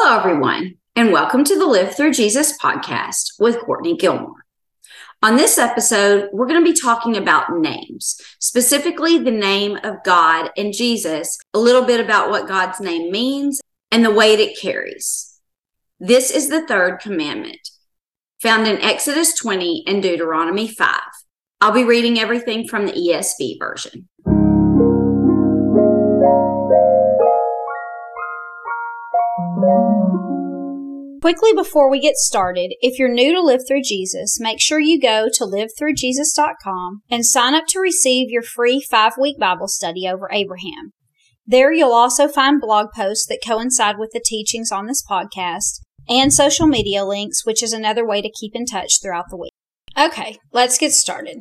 Hello, everyone, and welcome to the Live Through Jesus podcast with Courtney Gilmore. On this episode, we're going to be talking about names, specifically the name of God and Jesus, a little bit about what God's name means and the weight it carries. This is the third commandment, found in Exodus 20 and Deuteronomy 5. I'll be reading everything from the ESV version. Quickly before we get started, if you're new to Live Through Jesus, make sure you go to livethroughjesus.com and sign up to receive your free 5-week Bible study over Abraham. There you'll also find blog posts that coincide with the teachings on this podcast and social media links, which is another way to keep in touch throughout the week. Okay, let's get started.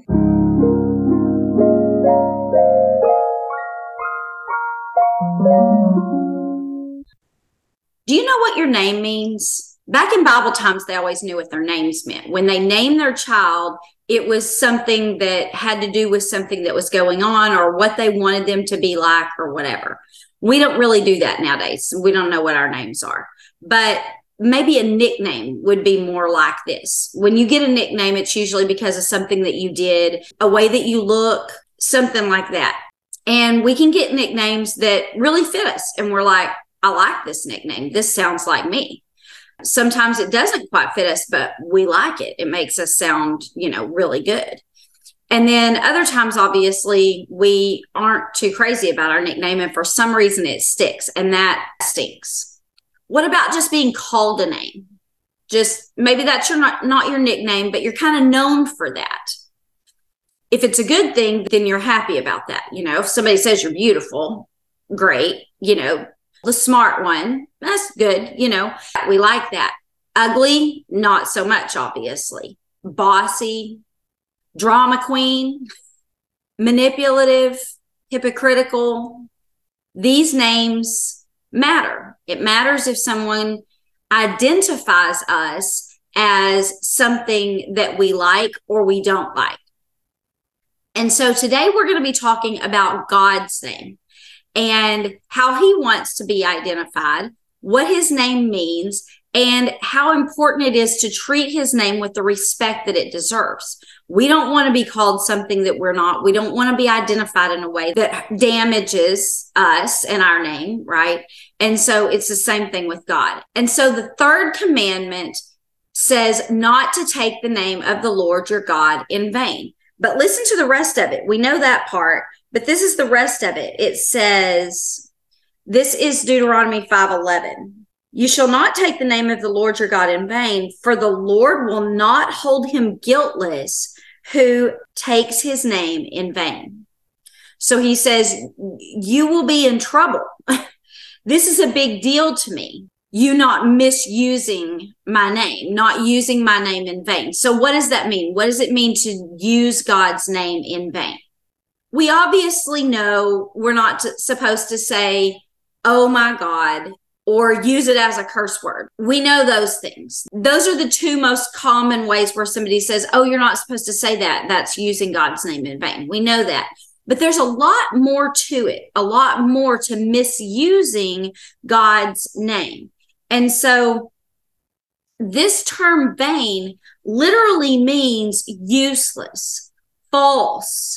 Do you know what your name means? Back in Bible times, they always knew what their names meant. When they named their child, it was something that had to do with something that was going on or what they wanted them to be like or whatever. We don't really do that nowadays. We don't know what our names are. But maybe a nickname would be more like this. When you get a nickname, it's usually because of something that you did, a way that you look, something like that. And we can get nicknames that really fit us. And we're like, I like this nickname. This sounds like me. Sometimes it doesn't quite fit us, but we like it. It makes us sound, really good. And then other times, obviously, we aren't too crazy about our nickname. And for some reason, it sticks, and that stinks. What about just being called a name? Just maybe that's not your nickname, but you're kind of known for that. If it's a good thing, then you're happy about that. If somebody says you're beautiful, great. The smart one, that's good. We like that. Ugly, not so much, obviously. Bossy, drama queen, manipulative, hypocritical. These names matter. It matters if someone identifies us as something that we like or we don't like. And so today we're going to be talking about God's name and how he wants to be identified, what his name means, and how important it is to treat his name with the respect that it deserves. We don't want to be called something that we're not. We don't want to be identified in a way that damages us and our name, right? And so it's the same thing with God. And so the third commandment says not to take the name of the Lord your God in vain. But listen to the rest of it. We know that part. But this is the rest of it. It says, this is Deuteronomy 5:11. You shall not take the name of the Lord your God in vain, for the Lord will not hold him guiltless who takes his name in vain. So he says, you will be in trouble. This is a big deal to me. You not misusing my name, not using my name in vain. So what does that mean? What does it mean to use God's name in vain? We obviously know we're not supposed to say, oh my God, or use it as a curse word. We know those things. Those are the two most common ways where somebody says, oh, you're not supposed to say that. That's using God's name in vain. We know that. But there's a lot more to it, a lot more to misusing God's name. And so this term vain literally means useless, false,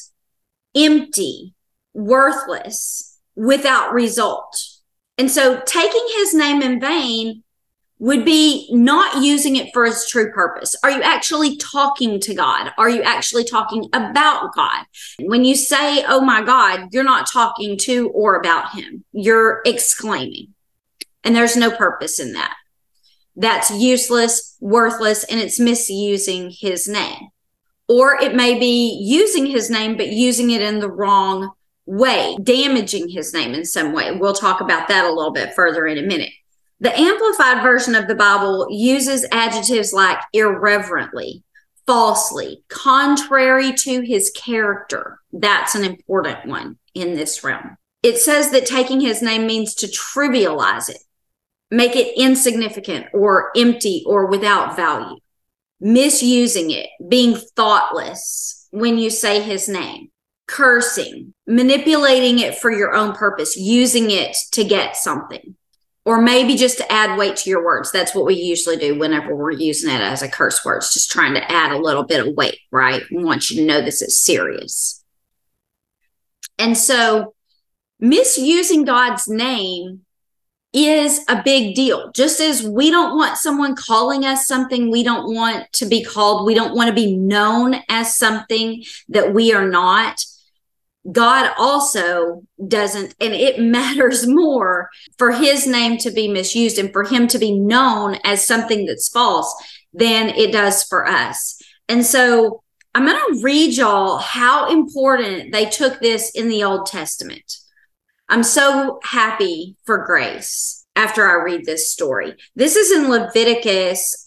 empty, worthless, without result. And so taking his name in vain would be not using it for its true purpose. Are you actually talking to God? Are you actually talking about God? When you say, oh my God, you're not talking to or about him. You're exclaiming. And there's no purpose in that. That's useless, worthless, and it's misusing his name. Or it may be using his name, but using it in the wrong way, damaging his name in some way. We'll talk about that a little bit further in a minute. The Amplified Version of the Bible uses adjectives like irreverently, falsely, contrary to his character. That's an important one in this realm. It says that taking his name means to trivialize it, make it insignificant or empty or without value. Misusing it, being thoughtless when you say his name, cursing, manipulating it for your own purpose, using it to get something, or maybe just to add weight to your words. That's what we usually do whenever we're using it as a curse word. It's just trying to add a little bit of weight, right? We want you to know this is serious. And so misusing God's name is a big deal. Just as we don't want someone calling us something we don't want to be called, we don't want to be known as something that we are not, God also doesn't, and it matters more for his name to be misused and for him to be known as something that's false than it does for us. And so I'm going to read y'all how important they took this in the Old Testament. I'm so happy for Grace after I read this story. This is in Leviticus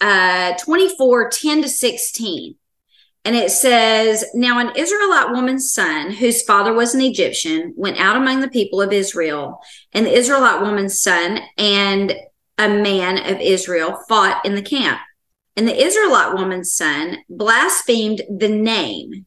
24:10-16. And it says, now an Israelite woman's son, whose father was an Egyptian, went out among the people of Israel. And the Israelite woman's son and a man of Israel fought in the camp. And the Israelite woman's son blasphemed the name.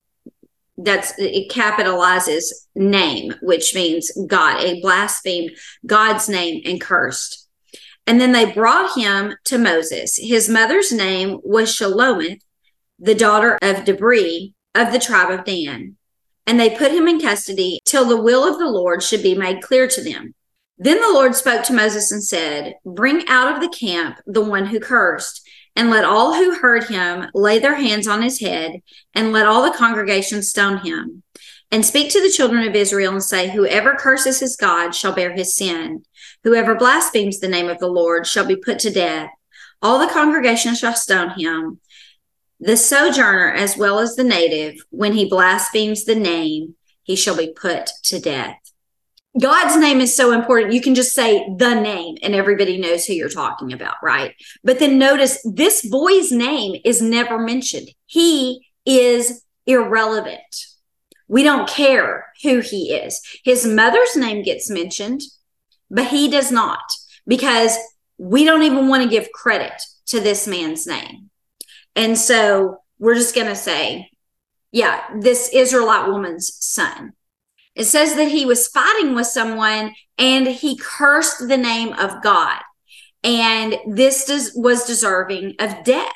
It capitalizes name, which means God. It blasphemed God's name and cursed. And then they brought him to Moses. His mother's name was Shelomith, the daughter of Debri of the tribe of Dan. And they put him in custody till the will of the Lord should be made clear to them. Then the Lord spoke to Moses and said, bring out of the camp the one who cursed, and let all who heard him lay their hands on his head, and let all the congregation stone him. And speak to the children of Israel and say, whoever curses his God shall bear his sin. Whoever blasphemes the name of the Lord shall be put to death. All the congregation shall stone him, the sojourner as well as the native. When he blasphemes the name, he shall be put to death. God's name is so important. You can just say the name and everybody knows who you're talking about, right? But then notice this boy's name is never mentioned. He is irrelevant. We don't care who he is. His mother's name gets mentioned, but he does not, because we don't even want to give credit to this man's name. And so we're just going to say, yeah, this Israelite woman's son. It says that he was fighting with someone and he cursed the name of God. And this was deserving of death.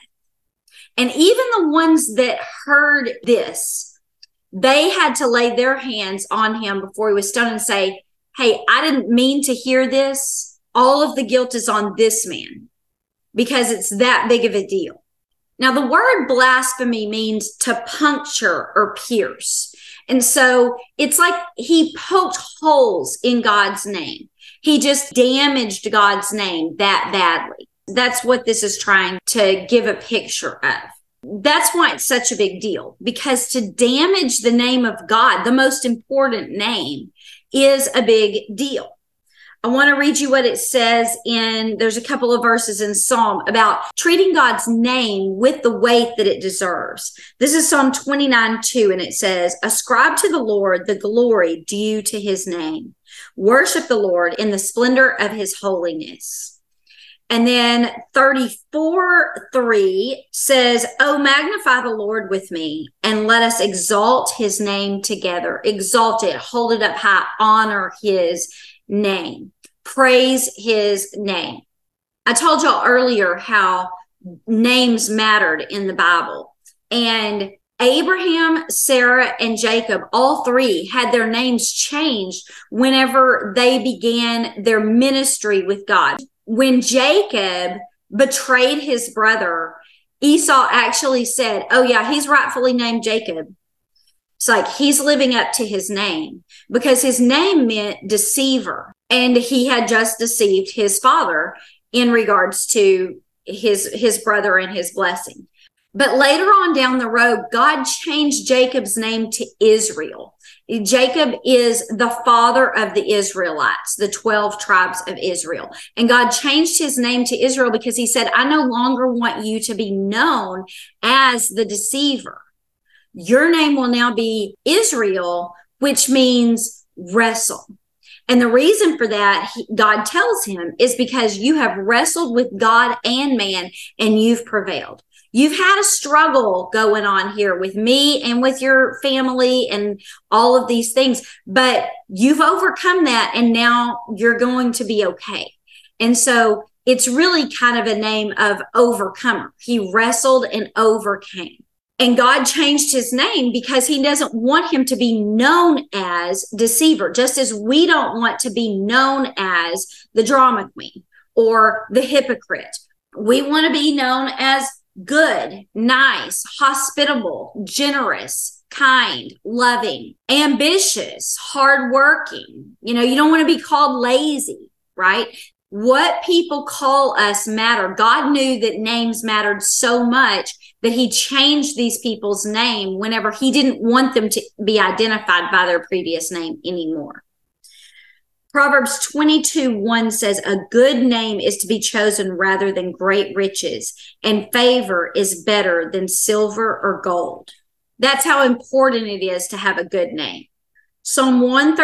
And even the ones that heard this, they had to lay their hands on him before he was stoned and say, hey, I didn't mean to hear this. All of the guilt is on this man, because it's that big of a deal. Now, the word blasphemy means to puncture or pierce. And so it's like he poked holes in God's name. He just damaged God's name that badly. That's what this is trying to give a picture of. That's why it's such a big deal, because to damage the name of God, the most important name, is a big deal. I want to read you what it says there's a couple of verses in Psalm about treating God's name with the weight that it deserves. This is Psalm 29:2, and it says, ascribe to the Lord the glory due to his name. Worship the Lord in the splendor of his holiness. And then 34:3 says, oh, magnify the Lord with me, and let us exalt his name together. Exalt it, hold it up high, honor his name. Praise his name. I told y'all earlier how names mattered in the Bible. And Abraham, Sarah, and Jacob, all three had their names changed whenever they began their ministry with God. When Jacob betrayed his brother, Esau actually said, oh yeah, he's rightfully named Jacob. It's like he's living up to his name, because his name meant deceiver. And he had just deceived his father in regards to his brother and his blessing. But later on down the road, God changed Jacob's name to Israel. Jacob is the father of the Israelites, the 12 tribes of Israel. And God changed his name to Israel because he said, I no longer want you to be known as the deceiver. Your name will now be Israel, which means wrestle. And the reason for that, God tells him, is because you have wrestled with God and man, and you've prevailed. You've had a struggle going on here with me and with your family and all of these things, but you've overcome that, and now you're going to be okay. And so it's really kind of a name of overcomer. He wrestled and overcame. And God changed his name because he doesn't want him to be known as deceiver, just as we don't want to be known as the drama queen or the hypocrite. We want to be known as good, nice, hospitable, generous, kind, loving, ambitious, hardworking. You don't want to be called lazy, right? What people call us matter. God knew that names mattered so much that he changed these people's name whenever he didn't want them to be identified by their previous name anymore. Proverbs 22:1 says, a good name is to be chosen rather than great riches, and favor is better than silver or gold. That's how important it is to have a good name. Psalm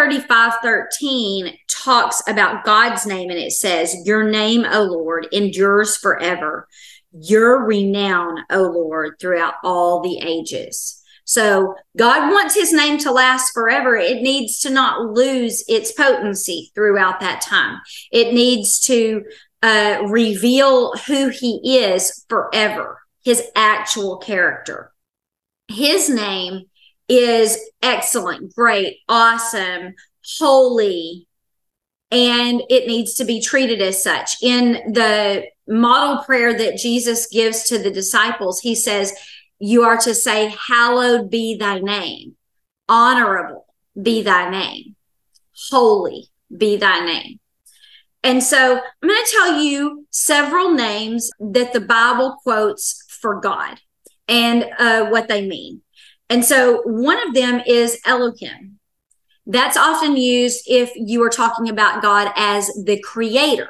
135:13 talks about God's name, and it says, your name, O Lord, endures forever. Your renown, O Lord, throughout all the ages. So God wants his name to last forever. It needs to not lose its potency throughout that time. It needs to reveal who he is forever, his actual character. His name is excellent, great, awesome, holy, and it needs to be treated as such. In the model prayer that Jesus gives to the disciples, he says, you are to say, hallowed be thy name, honorable be thy name, holy be thy name. And so I'm going to tell you several names that the Bible quotes for God and what they mean. And so one of them is Elohim. That's often used if you are talking about God as the creator.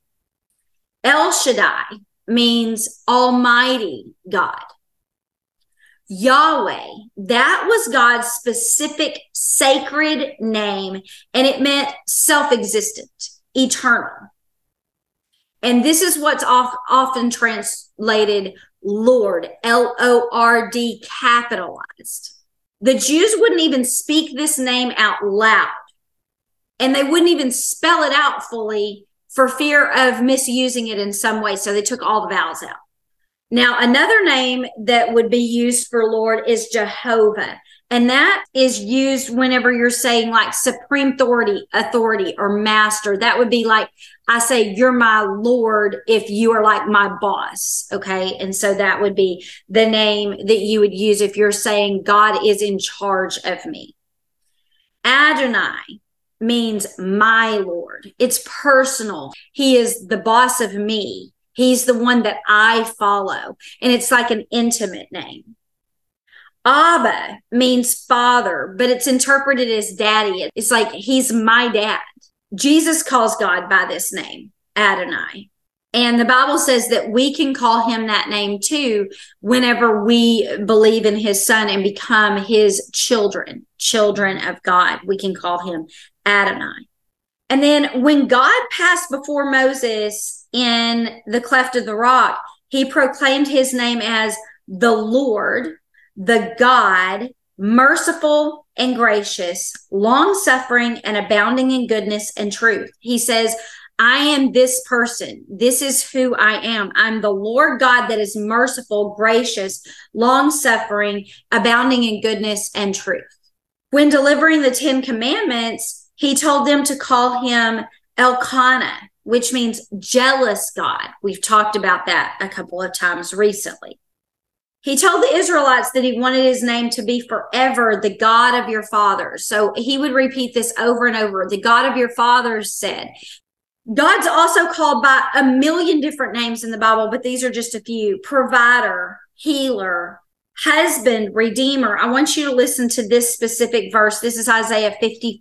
El Shaddai means Almighty God. Yahweh, that was God's specific sacred name, and it meant self-existent, eternal. And this is what's often translated Lord, Lord, capitalized. The Jews wouldn't even speak this name out loud, and they wouldn't even spell it out fully for fear of misusing it in some way. So they took all the vowels out. Now, another name that would be used for Lord is Jehovah. And that is used whenever you're saying like supreme authority, or master. That would be like, I say, you're my Lord if you are like my boss. Okay. And so that would be the name that you would use if you're saying God is in charge of me. Adonai means my Lord. It's personal. He is the boss of me. He's the one that I follow. And it's like an intimate name. Abba means father, but it's interpreted as daddy. It's like he's my dad. Jesus calls God by this name, Adonai. And the Bible says that we can call him that name too whenever we believe in his son and become his children of God. We can call him Adonai. And then when God passed before Moses in the cleft of the rock, he proclaimed his name as the Lord, the God, merciful and gracious, long-suffering and abounding in goodness and truth. He says, I am this person. This is who I am. I'm the Lord God that is merciful, gracious, long-suffering, abounding in goodness and truth. When delivering the 10 Commandments, he told them to call him Elkanah, which means jealous God. We've talked about that a couple of times recently. He told the Israelites that he wanted his name to be forever the God of your fathers. So he would repeat this over and over. The God of your fathers said. God's also called by a million different names in the Bible, but these are just a few. Provider, healer, husband, redeemer. I want you to listen to this specific verse. This is Isaiah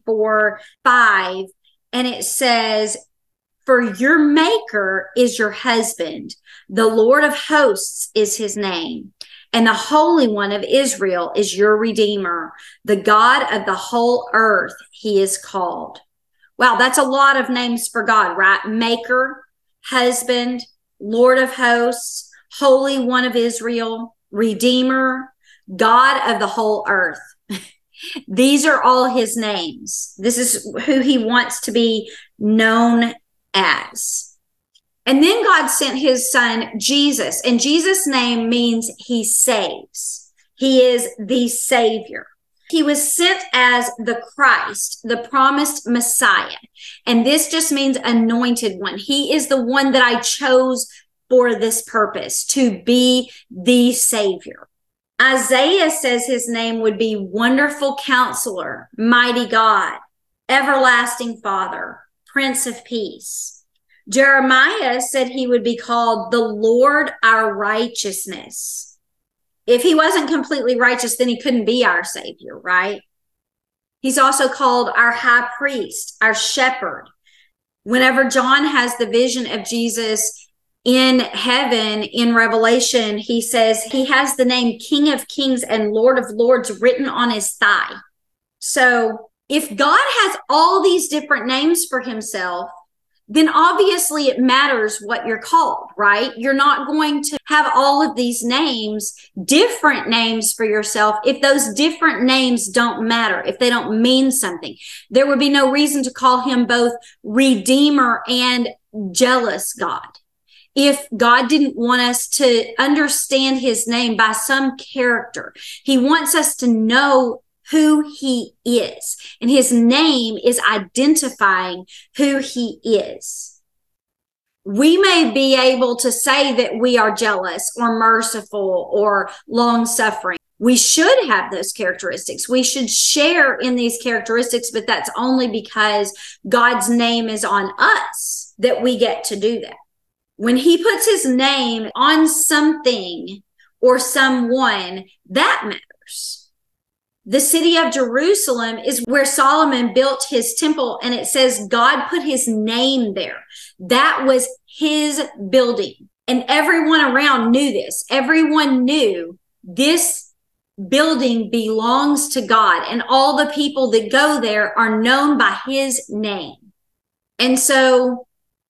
54:5. And it says, for your maker is your husband. The Lord of hosts is his name. And the Holy One of Israel is your Redeemer. The God of the whole earth, he is called. Wow, that's a lot of names for God, right? Maker, husband, Lord of hosts, Holy One of Israel, Redeemer, God of the whole earth. These are all his names. This is who he wants to be known as. And then God sent his son, Jesus. And Jesus' name means he saves. He is the Savior. He was sent as the Christ, the promised Messiah. And this just means anointed one. He is the one that I chose for this purpose, to be the Savior. Isaiah says his name would be Wonderful Counselor, Mighty God, Everlasting Father, Prince of Peace. Jeremiah said he would be called the Lord our righteousness. If he wasn't completely righteous, then he couldn't be our Savior, right? He's also called our high priest, our shepherd. Whenever John has the vision of Jesus in heaven in Revelation, he says he has the name King of Kings and Lord of Lords written on his thigh. So if God has all these different names for himself, then obviously it matters what you're called, right? You're not going to have all of these names, different names for yourself, if those different names don't matter, if they don't mean something. There would be no reason to call him both Redeemer and Jealous God. If God didn't want us to understand his name by some character, he wants us to know who he is. And his name is identifying who he is. We may be able to say that we are jealous or merciful or long-suffering. We should have those characteristics. We should share in these characteristics, but that's only because God's name is on us that we get to do that. When he puts his name on something or someone, that matters. The city of Jerusalem is where Solomon built his temple, and it says God put his name there. That was his building. And everyone around knew this. Everyone knew this building belongs to God, and all the people that go there are known by his name. And so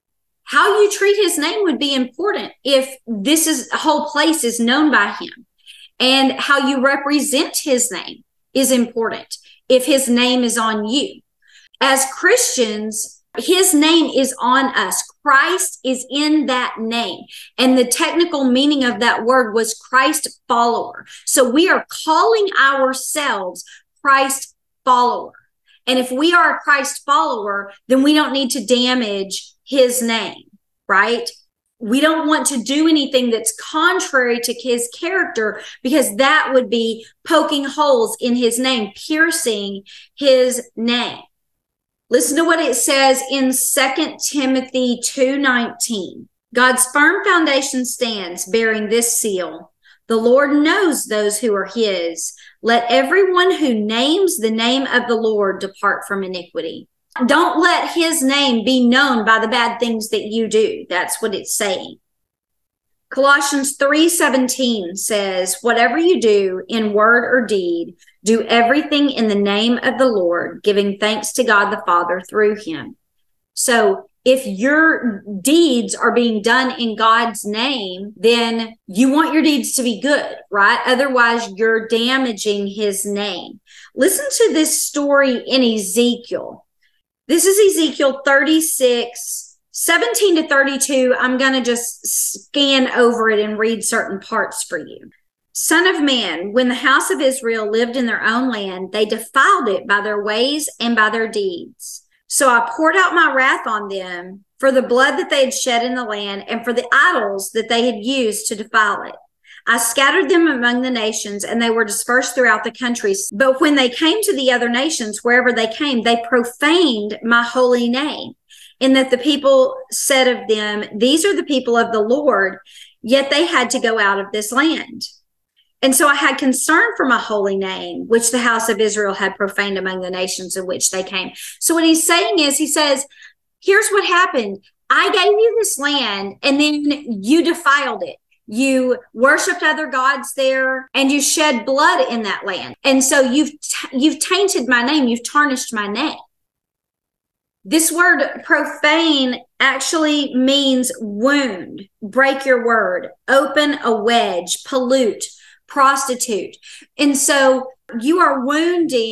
how you treat his name would be important if the whole place is known by him. And how you represent his name is important if his name is on you. As Christians, his name is on us. Christ is in that name. And the technical meaning of that word was Christ follower. So we are calling ourselves Christ follower. And if we are a Christ follower, then we don't need to damage his name, right? We don't want to do anything that's contrary to his character, because that would be poking holes in his name, piercing his name. Listen to what it says in 2 Timothy 2:19. God's firm foundation stands, bearing this seal. The Lord knows those who are his. Let everyone who names the name of the Lord depart from iniquity. Don't let his name be known by the bad things that you do. That's what it's saying. Colossians 3:17 says, whatever you do in word or deed, do everything in the name of the Lord, giving thanks to God the Father through him. So if your deeds are being done in God's name, then you want your deeds to be good, right? Otherwise, you're damaging his name. Listen to this story in Ezekiel. This is Ezekiel 36, 17 to 32. I'm going to just scan over it and read certain parts for you. Son of man, when the house of Israel lived in their own land, they defiled it by their ways and by their deeds. So I poured out my wrath on them for the blood that they had shed in the land and for the idols that they had used to defile it. I scattered them among the nations, and they were dispersed throughout the countries. But when they came to the other nations, wherever they came, they profaned my holy name, in that the people said of them, these are the people of the Lord, yet they had to go out of this land. And so I had concern for my holy name, which the house of Israel had profaned among the nations in which they came. So what he's saying is, he says, here's what happened. I gave you this land, and then you defiled it. You worshiped other gods there, and you shed blood in that land. And so you've tainted my name. You've tarnished my name. This word profane actually means wound, break your word, open a wedge, pollute, prostitute. And so you are wounding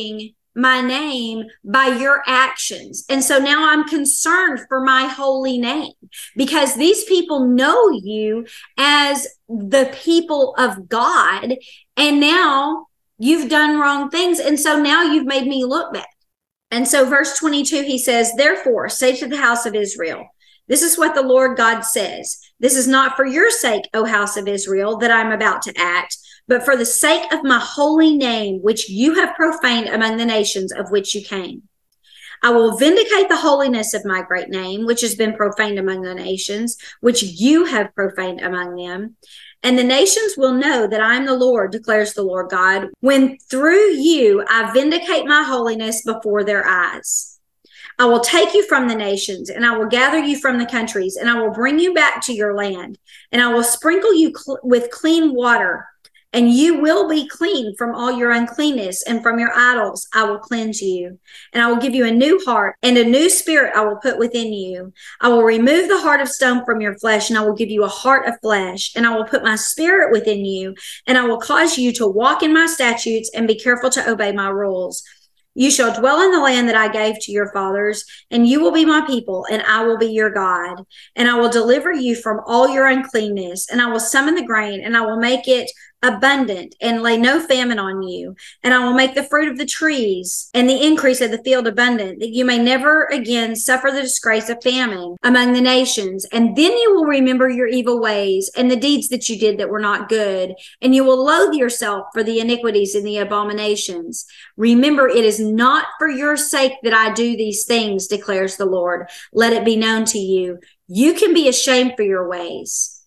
my name by your actions. And so now I'm concerned for my holy name, because these people know you as the people of God. And now you've done wrong things. And so now you've made me look bad. And so verse 22, he says, therefore, say to the house of Israel, this is what the Lord God says. This is not for your sake, O house of Israel, that I'm about to act, but for the sake of my holy name, which you have profaned among the nations of which you came. I will vindicate the holiness of my great name, which has been profaned among the nations, which you have profaned among them. And the nations will know that I am the Lord, declares the Lord God, when through you I vindicate my holiness before their eyes. I will take you from the nations, and I will gather you from the countries, and I will bring you back to your land, and I will sprinkle you with clean water, and you will be clean from all your uncleanness, and from your idols I will cleanse you. And I will give you a new heart, and a new spirit I will put within you. I will remove the heart of stone from your flesh, and I will give you a heart of flesh, and I will put my spirit within you, and I will cause you to walk in my statutes and be careful to obey my rules. You shall dwell in the land that I gave to your fathers, and you will be my people, and I will be your God. And I will deliver you from all your uncleanness, and I will summon the grain, and I will make it abundant, and lay no famine on you. And I will make the fruit of the trees and the increase of the field abundant, that you may never again suffer the disgrace of famine among the nations. And then you will remember your evil ways and the deeds that you did that were not good, and you will loathe yourself for the iniquities and the abominations. Remember, it is not for your sake that I do these things, declares the Lord. Let it be known to you. You can be ashamed for your ways.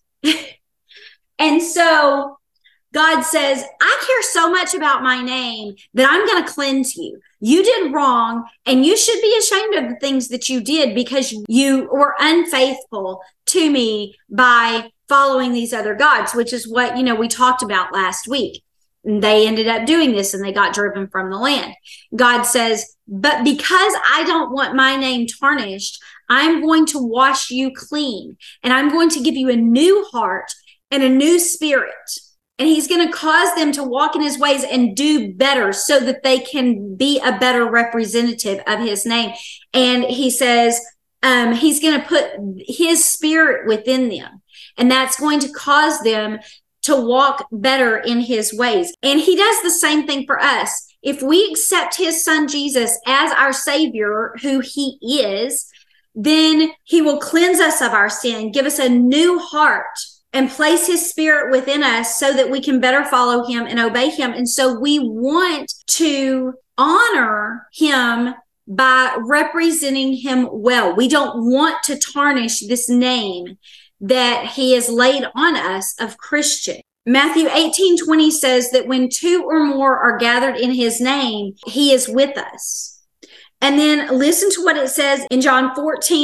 And so God says, I care so much about my name that I'm going to cleanse you. You did wrong, and you should be ashamed of the things that you did, because you were unfaithful to me by following these other gods, which is what, we talked about last week. And they ended up doing this, and they got driven from the land. God says, but because I don't want my name tarnished, I'm going to wash you clean, and I'm going to give you a new heart and a new spirit. And he's going to cause them to walk in his ways and do better, so that they can be a better representative of his name. And he says he's going to put his spirit within them. And that's going to cause them to walk better in his ways. And he does the same thing for us. If we accept his son Jesus as our Savior, who he is, then he will cleanse us of our sin, give us a new heart, and place his spirit within us so that we can better follow him and obey him. And so we want to honor him by representing him well. We don't want to tarnish this name that he has laid on us of Christian. Matthew 18:20 says that when two or more are gathered in his name, he is with us. And then listen to what it says in John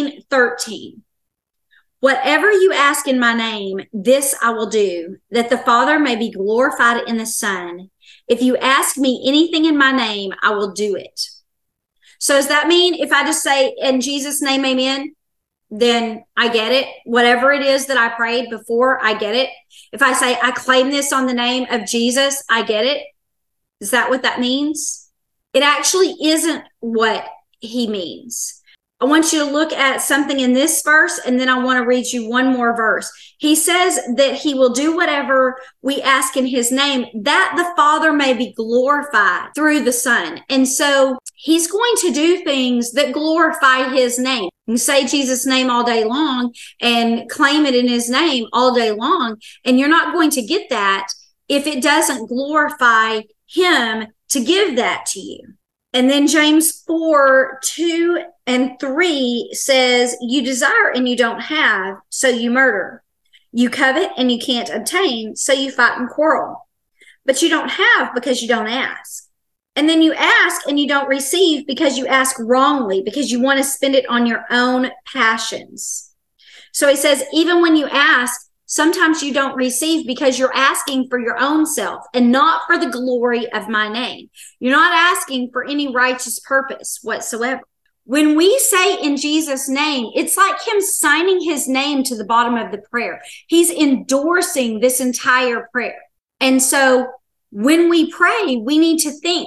14:13. Whatever you ask in my name, this I will do, that the Father may be glorified in the Son. If you ask me anything in my name, I will do it. So does that mean if I just say, in Jesus' name, amen, then I get it? Whatever it is that I prayed before, I get it. If I say, I claim this on the name of Jesus, I get it. Is that what that means? It actually isn't what he means. I want you to look at something in this verse, and then I want to read you one more verse. He says that he will do whatever we ask in his name, that the Father may be glorified through the Son. And so he's going to do things that glorify his name. You can say Jesus' name all day long and claim it in his name all day long, and you're not going to get that if it doesn't glorify him to give that to you. And then James 4:2-3 says, you desire and you don't have, so you murder. You covet and you can't obtain, so you fight and quarrel. But you don't have because you don't ask. And then you ask and you don't receive because you ask wrongly, because you want to spend it on your own passions. So he says, even when you ask, sometimes you don't receive because you're asking for your own self and not for the glory of my name. You're not asking for any righteous purpose whatsoever. When we say in Jesus' name, it's like him signing his name to the bottom of the prayer. He's endorsing this entire prayer. And so when we pray, we need to think,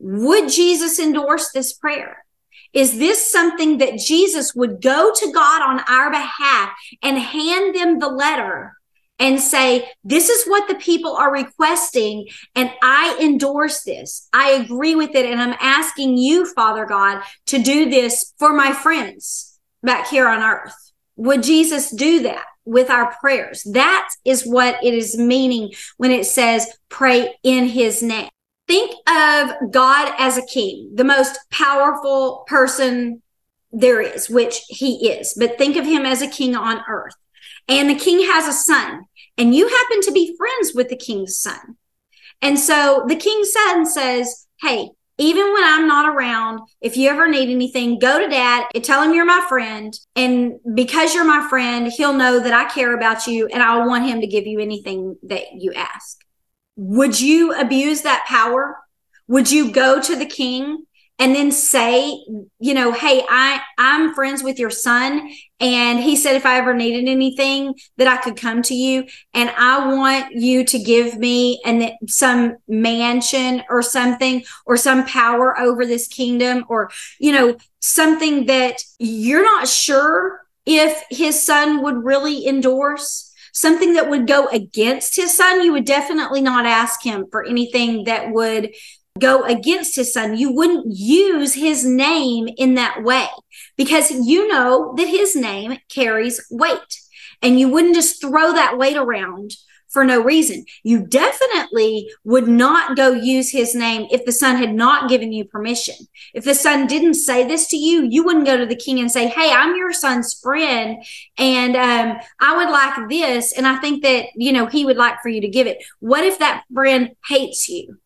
Would Jesus endorse this prayer? Is this something that Jesus would go to God on our behalf and hand them the letter and say, this is what the people are requesting, and I endorse this. I agree with it, and I'm asking you, Father God, to do this for my friends back here on earth. Would Jesus do that with our prayers? That is what it is meaning when it says pray in his name. Think of God as a king, the most powerful person there is, which he is. But think of him as a king on earth. And the king has a son, and you happen to be friends with the king's son. And so the king's son says, hey, even when I'm not around, if you ever need anything, go to dad and tell him you're my friend. And because you're my friend, he'll know that I care about you, and I want him to give you anything that you ask. Would you abuse that power? Would you go to the king and then say, hey, I'm friends with your son, and he said if I ever needed anything that I could come to you, and I want you to give me some mansion or something, or some power over this kingdom, or something that you're not sure if his son would really endorse, something that would go against his son. You would definitely not ask him for anything that would go against his son. You wouldn't use his name in that way, because you know that his name carries weight, and you wouldn't just throw that weight around for no reason. You definitely would not go use his name if the son had not given you permission. If the son didn't say this to you, you wouldn't go to the king and say, hey, I'm your son's friend, and I would like this, and I think that, he would like for you to give it. What if that friend hates you?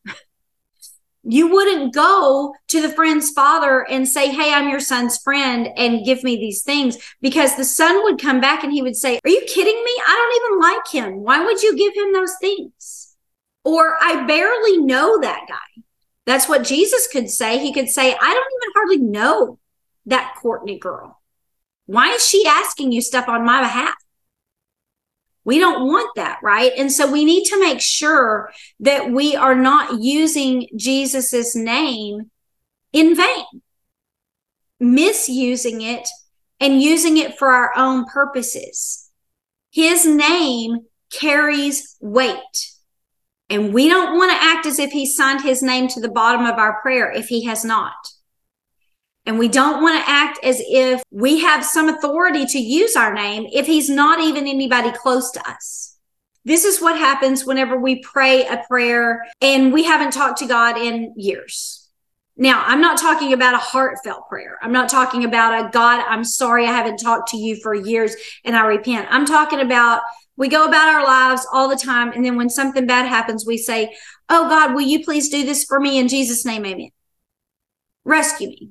You wouldn't go to the friend's father and say, hey, I'm your son's friend and give me these things, because the son would come back and he would say, are you kidding me? I don't even like him. Why would you give him those things? Or I barely know that guy. That's what Jesus could say. He could say, I don't even hardly know that Courtney girl. Why is she asking you stuff on my behalf? We don't want that, right? And so we need to make sure that we are not using Jesus's name in vain, misusing it and using it for our own purposes. His name carries weight, and we don't want to act as if he signed his name to the bottom of our prayer if he has not. And we don't want to act as if we have some authority to use our name if he's not even anybody close to us. This is what happens whenever we pray a prayer and we haven't talked to God in years. Now, I'm not talking about a heartfelt prayer. I'm not talking about a God, I'm sorry I haven't talked to you for years and I repent. I'm talking about we go about our lives all the time, and then when something bad happens, we say, oh God, will you please do this for me in Jesus' name, amen. Rescue me.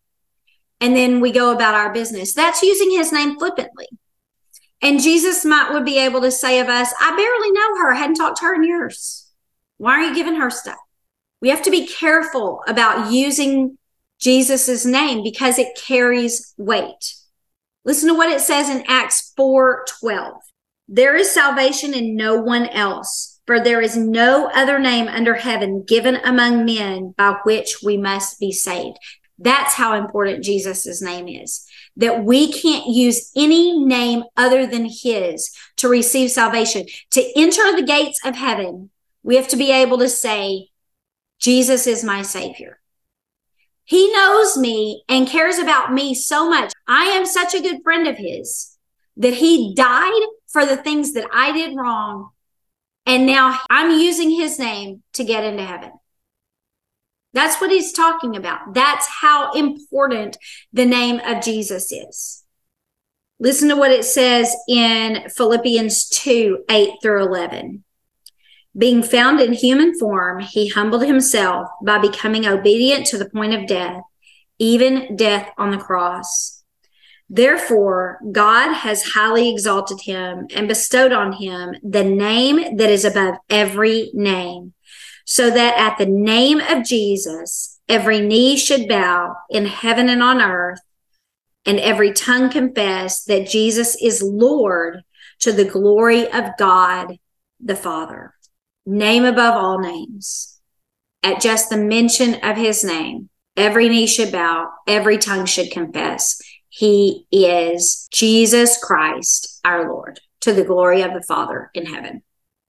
And then we go about our business. That's using his name flippantly. And Jesus would be able to say of us, I barely know her. I hadn't talked to her in years. Why are you giving her stuff? We have to be careful about using Jesus's name because it carries weight. Listen to what it says in Acts 4:12. There is salvation in no one else, for there is no other name under heaven given among men by which we must be saved. That's how important Jesus's name is, that we can't use any name other than his to receive salvation. To enter the gates of heaven, we have to be able to say, Jesus is my Savior. He knows me and cares about me so much. I am such a good friend of his that he died for the things that I did wrong. And now I'm using his name to get into heaven. That's what he's talking about. That's how important the name of Jesus is. Listen to what it says in Philippians 2:8-11. Being found in human form, he humbled himself by becoming obedient to the point of death, even death on the cross. Therefore, God has highly exalted him and bestowed on him the name that is above every name, so that at the name of Jesus, every knee should bow in heaven and on earth, and every tongue confess that Jesus is Lord, to the glory of God the Father. Name above all names. at just the mention of his name, every knee should bow, every tongue should confess he is Jesus Christ, our Lord, to the glory of the Father in heaven.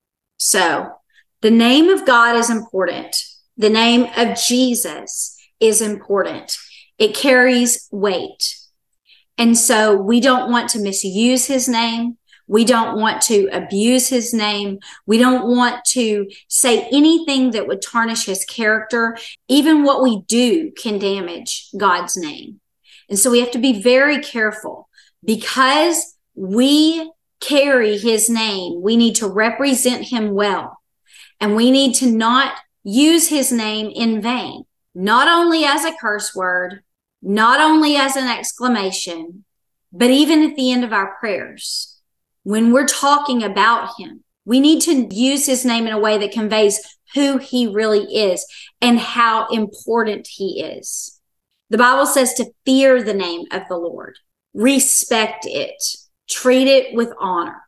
So the name of God is important. The name of Jesus is important. It carries weight. And so we don't want to misuse his name. We don't want to abuse his name. We don't want to say anything that would tarnish his character. Even what we do can damage God's name. And so we have to be very careful because we carry his name. We need to represent him well. And we need to not use his name in vain, not only as a curse word, not only as an exclamation, but even at the end of our prayers. When we're talking about him, we need to use his name in a way that conveys who he really is and how important he is. The Bible says to fear the name of the Lord, respect it, treat it with honor.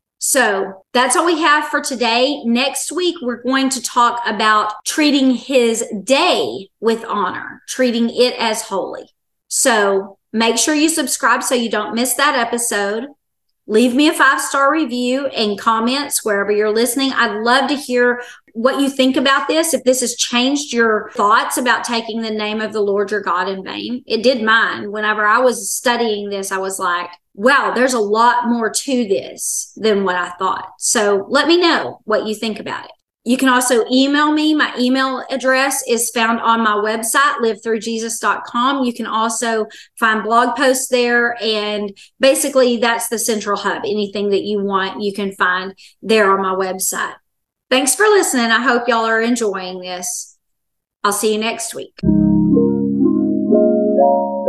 So that's all we have for today. Next week, we're going to talk about treating his day with honor, treating it as holy. So make sure you subscribe so you don't miss that episode. Leave me a 5-star review and comments wherever you're listening. I'd love to hear what you think about this. If this has changed your thoughts about taking the name of the Lord your God in vain. It did mine. Whenever I was studying this, I was like, wow, there's a lot more to this than what I thought. So let me know what you think about it. You can also email me. My email address is found on my website, livethroughjesus.com. You can also find blog posts there. And basically, that's the central hub. Anything that you want, you can find there on my website. Thanks for listening. I hope y'all are enjoying this. I'll see you next week.